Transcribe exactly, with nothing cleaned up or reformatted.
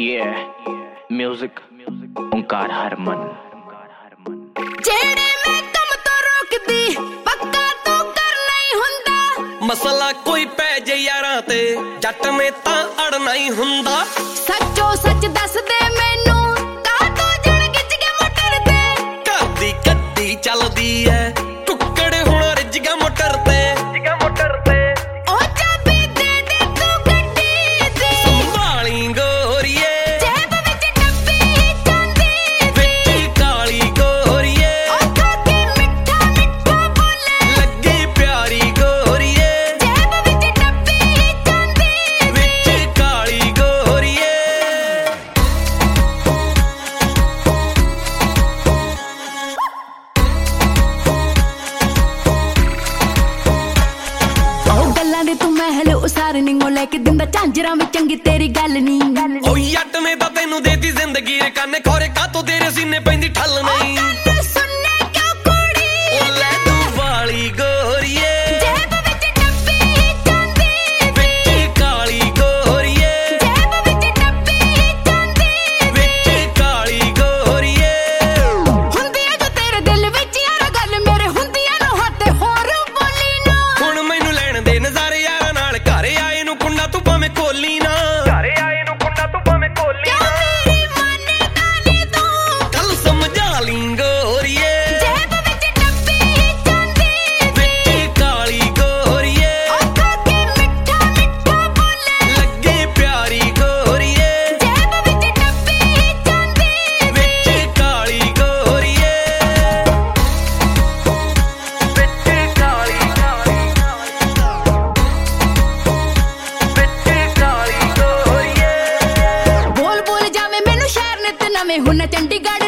Yeah, music, ओंकार हरमन। जेड़े मैं कम तो रोकदी पक्का तो कर नहीं हुंदा। मसला कोई पै जे यारां ते जट में तां अड़ना ही हुंदा। सच्चो सच दस दे मैनू का तो जण गिच के मोटर ते करदी गड्डी चलदी ऐ टुकड़ हुण रिज गया मोटर ते मोटर ते ओ चाबी दे दे तू गड्डी दी संभाली गोरिए जेब विच डब्बी चांदी विच काली गोरिए ओ खाके मिठा मिठा बोले लगी प्यारी गोरिए जेब विच डब्बी चांदी विच काली गोरिए गल्लां दे तू महल उसार निंगो लेके दिंदा झांजरां में चंगी तेरी गल नी ओ जट ने तां तैनू देती जिंदगी रे काने खोरे का तो तेरे सीने पैंदी ठल नहीं सुनने क्यों कुड़ी ओ ले तू वाली गोरिए जेब विच डब्बी चांदी विच काली गोरिए जेब विच डब्बी चांदी विच काली गोरिए हुंदी है जो तेरे दिल विच यार गल मेरे हुंदी है नो हत्ते होर बोली ना हुण मैनू लैण दे नज़ारे यारां नाल घर आए नू कुंडा तू भावें खोली ना घर आए नू कुंडा तू भावें खोली क्यों मेरी माने गानी तू कल समझा ली गोरिए जेब विच डब्बी चांदी विच काली गोरिए ओ खाके मिठा मिठा बोले लगे प्यारी गोरिए जेब विच डब्बी चांदी विच काली गोरिए विच काली विच काली गोरिए बोल बोल जावे मैनू शहर ने ते नवे हुन चंडीगढ़